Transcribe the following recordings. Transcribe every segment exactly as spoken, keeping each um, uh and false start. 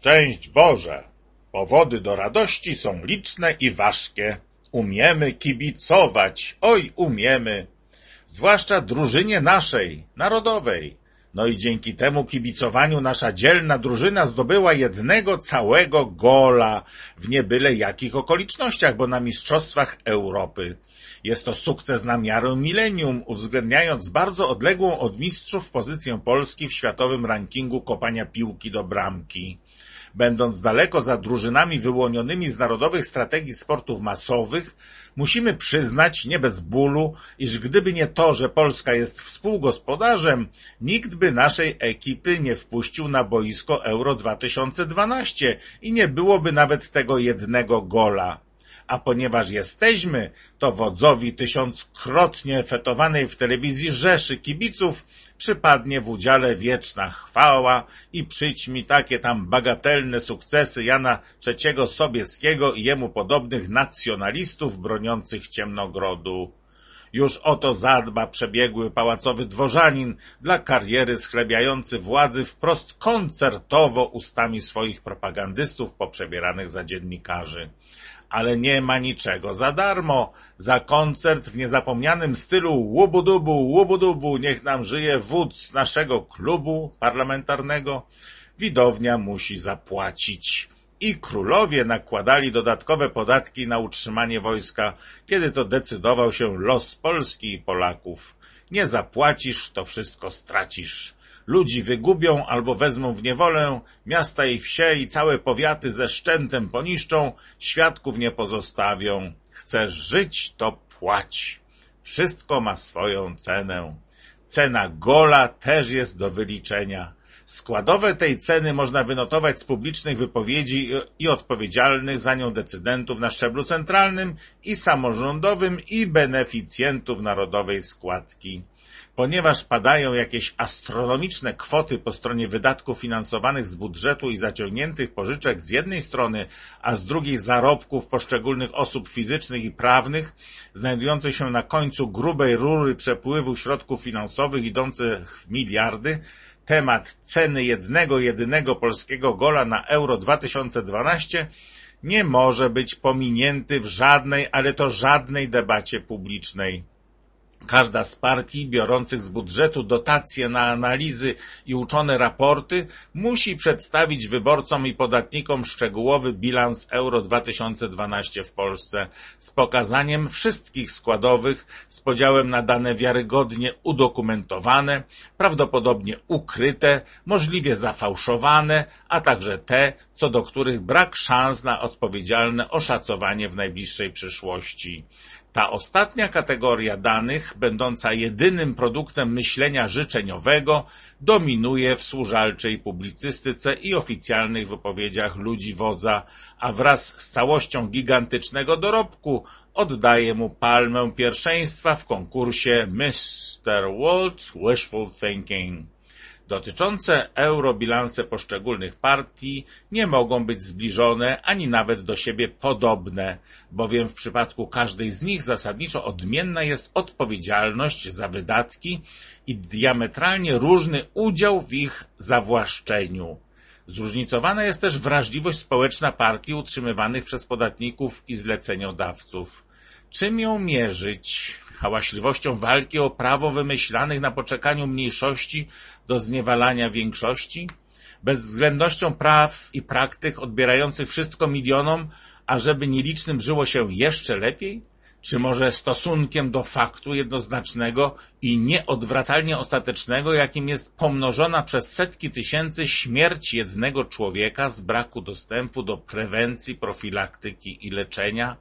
Szczęść Boże! Powody do radości są liczne i ważkie. Umiemy kibicować, oj umiemy. Zwłaszcza drużynie naszej, narodowej. No i dzięki temu kibicowaniu nasza dzielna drużyna zdobyła jednego całego gola w niebyle jakich okolicznościach, bo na Mistrzostwach Europy. Jest to sukces na miarę milenium, uwzględniając bardzo odległą od mistrzów pozycję Polski w światowym rankingu kopania piłki do bramki. Będąc daleko za drużynami wyłonionymi z narodowych strategii sportów masowych, musimy przyznać, nie bez bólu, iż gdyby nie to, że Polska jest współgospodarzem, nikt by naszej ekipy nie wpuścił na boisko Euro dwa tysiące dwanaście i nie byłoby nawet tego jednego gola. A ponieważ jesteśmy, to wodzowi tysiąckrotnie fetowanej w telewizji rzeszy kibiców przypadnie w udziale wieczna chwała i przyćmi takie tam bagatelne sukcesy Jana trzeciego Sobieskiego i jemu podobnych nacjonalistów broniących Ciemnogrodu. Już o to zadba przebiegły pałacowy dworzanin, dla kariery schlebiający władzy wprost koncertowo ustami swoich propagandystów poprzebieranych za dziennikarzy. Ale nie ma niczego za darmo. Za koncert w niezapomnianym stylu łubu-dubu, łubu-dubu, niech nam żyje wódz naszego klubu parlamentarnego, widownia musi zapłacić. I królowie nakładali dodatkowe podatki na utrzymanie wojska, kiedy to decydował się los Polski i Polaków. Nie zapłacisz, to wszystko stracisz. Ludzi wygubią albo wezmą w niewolę, miasta i wsie i całe powiaty ze szczętem poniszczą, świadków nie pozostawią. Chcesz żyć, to płać. Wszystko ma swoją cenę. Cena gola też jest do wyliczenia. Składowe tej ceny można wynotować z publicznych wypowiedzi i odpowiedzialnych za nią decydentów na szczeblu centralnym i samorządowym i beneficjentów narodowej składki. Ponieważ padają jakieś astronomiczne kwoty po stronie wydatków finansowanych z budżetu i zaciągniętych pożyczek z jednej strony, a z drugiej zarobków poszczególnych osób fizycznych i prawnych, znajdujących się na końcu grubej rury przepływu środków finansowych idących w miliardy, temat ceny jednego jedynego polskiego gola na Euro dwa tysiące dwanaście nie może być pominięty w żadnej, ale to żadnej debacie publicznej. Każda z partii biorących z budżetu dotacje na analizy i uczone raporty musi przedstawić wyborcom i podatnikom szczegółowy bilans Euro dwa tysiące dwanaście w Polsce z pokazaniem wszystkich składowych, z podziałem na dane wiarygodnie udokumentowane, prawdopodobnie ukryte, możliwie zafałszowane, a także te, co do których brak szans na odpowiedzialne oszacowanie w najbliższej przyszłości. Ta ostatnia kategoria danych, będąca jedynym produktem myślenia życzeniowego, dominuje w służalczej publicystyce i oficjalnych wypowiedziach ludzi wodza, a wraz z całością gigantycznego dorobku oddaje mu palmę pierwszeństwa w konkursie mister World Wishful Thinking. Dotyczące eurobilanse poszczególnych partii nie mogą być zbliżone ani nawet do siebie podobne, bowiem w przypadku każdej z nich zasadniczo odmienna jest odpowiedzialność za wydatki i diametralnie różny udział w ich zawłaszczeniu. Zróżnicowana jest też wrażliwość społeczna partii utrzymywanych przez podatników i zleceniodawców. Czym ją mierzyć? Hałaśliwością walki o prawo wymyślanych na poczekaniu mniejszości do zniewalania większości? Bezwzględnością praw i praktyk odbierających wszystko milionom, ażeby nielicznym żyło się jeszcze lepiej? Czy może stosunkiem do faktu jednoznacznego i nieodwracalnie ostatecznego, jakim jest pomnożona przez setki tysięcy śmierć jednego człowieka z braku dostępu do prewencji, profilaktyki i leczenia?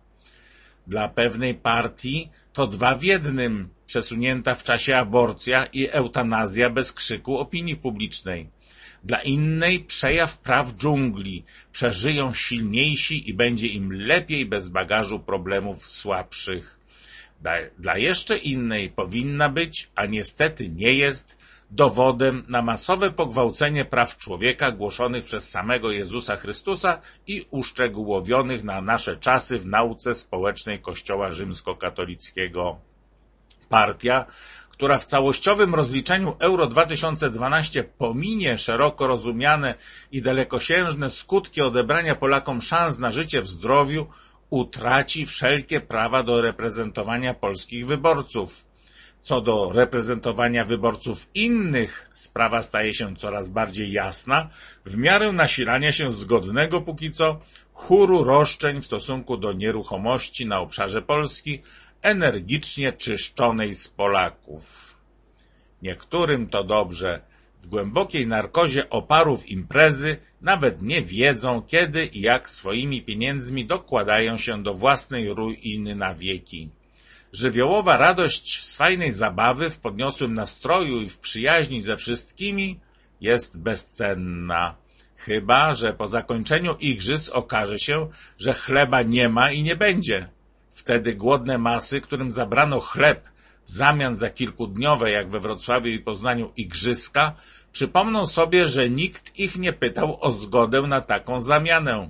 Dla pewnej partii to dwa w jednym, przesunięta w czasie aborcja i eutanazja bez krzyku opinii publicznej. Dla innej przejaw praw dżungli, przeżyją silniejsi i będzie im lepiej bez bagażu problemów słabszych. Dla, dla jeszcze innej powinna być, a niestety nie jest, dowodem na masowe pogwałcenie praw człowieka głoszonych przez samego Jezusa Chrystusa i uszczegółowionych na nasze czasy w nauce społecznej Kościoła rzymskokatolickiego. Partia, która w całościowym rozliczeniu Euro dwa tysiące dwanaście pominie szeroko rozumiane i dalekosiężne skutki odebrania Polakom szans na życie w zdrowiu, utraci wszelkie prawa do reprezentowania polskich wyborców. Co do reprezentowania wyborców innych, sprawa staje się coraz bardziej jasna w miarę nasilania się zgodnego póki co chóru roszczeń w stosunku do nieruchomości na obszarze Polski, energicznie czyszczonej z Polaków. Niektórym to dobrze. W głębokiej narkozie oparów imprezy nawet nie wiedzą, kiedy i jak swoimi pieniędzmi dokładają się do własnej ruiny na wieki. Żywiołowa radość z fajnej zabawy, w podniosłym nastroju i w przyjaźni ze wszystkimi jest bezcenna. Chyba że po zakończeniu igrzysk okaże się, że chleba nie ma i nie będzie. Wtedy głodne masy, którym zabrano chleb w zamian za kilkudniowe, jak we Wrocławiu i Poznaniu, igrzyska, przypomną sobie, że nikt ich nie pytał o zgodę na taką zamianę.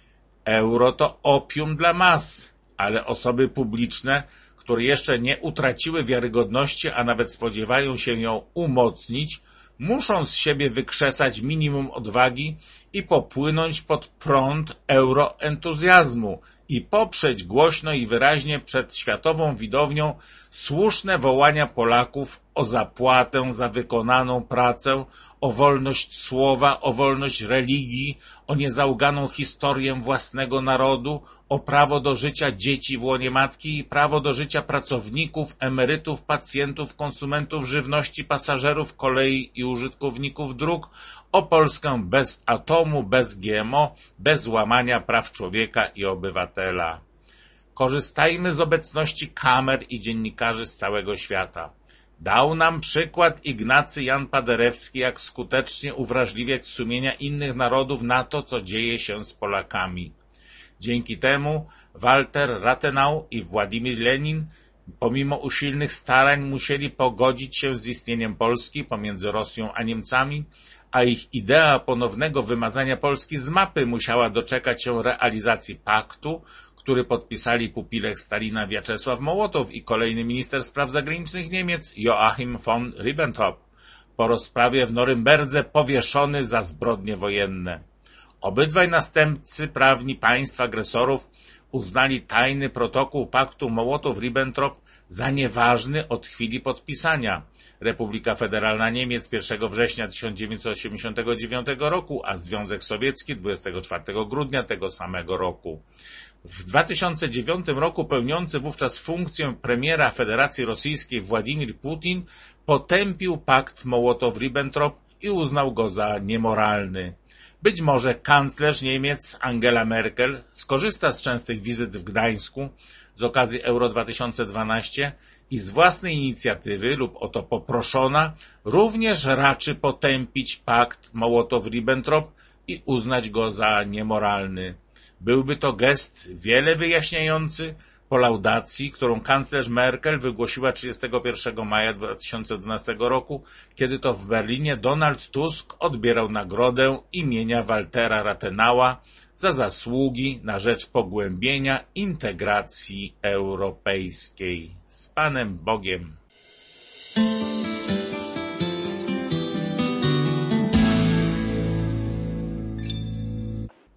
Euro to opium dla mas, ale osoby publiczne, które jeszcze nie utraciły wiarygodności, a nawet spodziewają się ją umocnić, muszą z siebie wykrzesać minimum odwagi i popłynąć pod prąd euroentuzjazmu i poprzeć głośno i wyraźnie przed światową widownią słuszne wołania Polaków o zapłatę za wykonaną pracę, o wolność słowa, o wolność religii, o niezauganą historię własnego narodu, o prawo do życia dzieci w łonie matki i prawo do życia pracowników, emerytów, pacjentów, konsumentów żywności, pasażerów kolei i użytkowników dróg, o Polskę bez atomu, bez G M O, bez łamania praw człowieka i obywatela. Korzystajmy z obecności kamer i dziennikarzy z całego świata. Dał nam przykład Ignacy Jan Paderewski, jak skutecznie uwrażliwiać sumienia innych narodów na to, co dzieje się z Polakami. Dzięki temu Walter Rathenau i Władimir Lenin, pomimo usilnych starań, musieli pogodzić się z istnieniem Polski pomiędzy Rosją a Niemcami, a ich idea ponownego wymazania Polski z mapy musiała doczekać się realizacji paktu, który podpisali pupile Stalina Wiaczesław Mołotow i kolejny minister spraw zagranicznych Niemiec Joachim von Ribbentrop, po rozprawie w Norymberdze powieszony za zbrodnie wojenne. Obydwaj następcy prawni państw agresorów uznali tajny protokół paktu Mołotow-Ribbentrop za nieważny od chwili podpisania. Republika Federalna Niemiec pierwszego września tysiąc dziewięćset osiemdziesiątego dziewiątego roku, a Związek Sowiecki dwudziestego czwartego grudnia tego samego roku. W dwa tysiące dziewiątym roku pełniący wówczas funkcję premiera Federacji Rosyjskiej Władimir Putin potępił pakt Mołotow-Ribbentrop i uznał go za niemoralny. Być może kanclerz Niemiec Angela Merkel skorzysta z częstych wizyt w Gdańsku z okazji Euro dwa tysiące dwanaście i z własnej inicjatywy lub o to poproszona również raczy potępić pakt Mołotow-Ribbentrop i uznać go za niemoralny. Byłby to gest wiele wyjaśniający po laudacji, którą kanclerz Merkel wygłosiła trzydziestego pierwszego maja dwa tysiące dwunastego roku, kiedy to w Berlinie Donald Tusk odbierał nagrodę imienia Waltera Rathenau'a za zasługi na rzecz pogłębienia integracji europejskiej. Z Panem Bogiem.